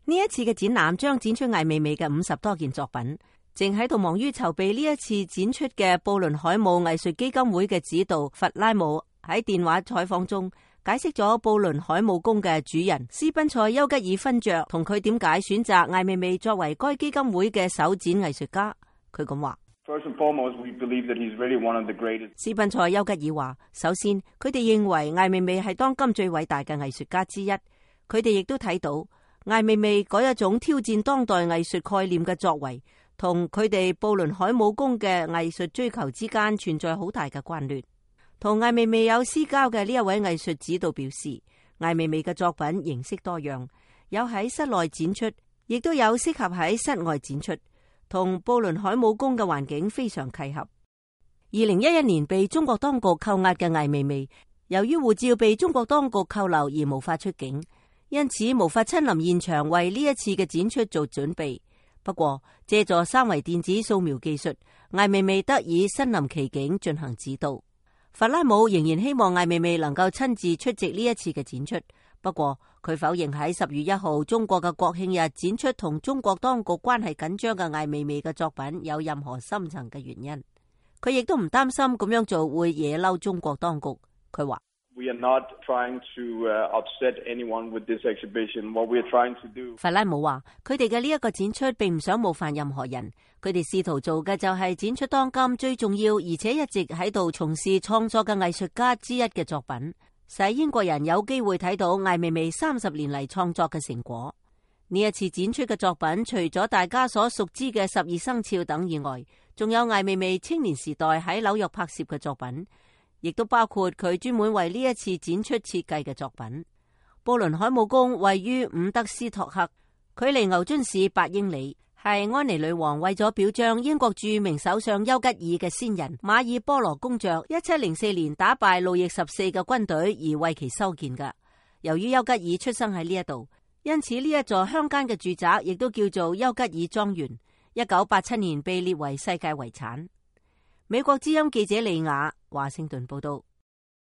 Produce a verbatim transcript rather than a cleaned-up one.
呢一次嘅展覽將展出艾未未嘅五十多件作品。正喺度忙於籌備呢一次展出嘅布倫海姆藝術基金會嘅指導弗拉姆喺電話採訪中解釋咗布倫海姆宮嘅主人斯賓塞丘吉爾勳爵同佢點解選擇艾未未作為該基金會嘅首展藝術家。佢咁話：斯賓塞丘吉爾話，首先佢哋認為艾未未係當今最偉大嘅藝術家之一，佢哋亦都睇到艾未未嗰一種挑戰當代藝術概念嘅作為同佢哋布倫海姆宮嘅藝術追求之間存在好大嘅關聯。同艾未未有私交嘅呢一位藝術指導表示，艾未未嘅作品形式多樣，有喺室內展出，亦都有適合喺室外展出，同布倫海姆宮嘅環境非常契合。二零一一年被中國當局扣押嘅艾未未，由於護照被中國當局扣留而無法出境，因此無法親臨現場為呢一次嘅展出做準備。不過，借助三維電子掃描技術，艾未未得以身臨其境進行指導。弗拉姆仍然希望艾未未能夠親自出席呢一次嘅展出，不過佢否認喺十月一號中國嘅國慶日展出同中國當局關係緊張嘅艾未未嘅作品有任何深層嘅原因。佢亦都唔擔心咁樣做會惹嬲中國當局。佢話：We are not trying to upset anyone with this exhibition. What we are trying to do. 弗拉姆話：佢哋嘅呢一個展出並唔想冒犯任何人，佢哋試圖做嘅就係展出當今最重要而且一直喺度從事創作嘅藝術家之一嘅作品，使英國人有機會睇到艾未未三十年嚟創作嘅成果。呢一次展出嘅作品，除咗大家所熟知嘅十二生肖等以外，仲有艾未未青年時代喺紐約拍攝嘅作品。亦都包括佢專門為呢一次展出設計嘅作品。布倫海姆宮位於伍德斯托克，距離牛津市八英里，係安妮女王為咗表彰英國著名首相丘吉爾嘅先人馬爾波羅公爵一七零四年打敗路易十四嘅軍隊而為其修建嘅。由於丘吉爾出生喺呢一度，因此呢一座鄉間嘅住宅亦都叫做丘吉爾莊園。一九八七年被列為世界遺產。美國之音記者李雅華盛頓報道。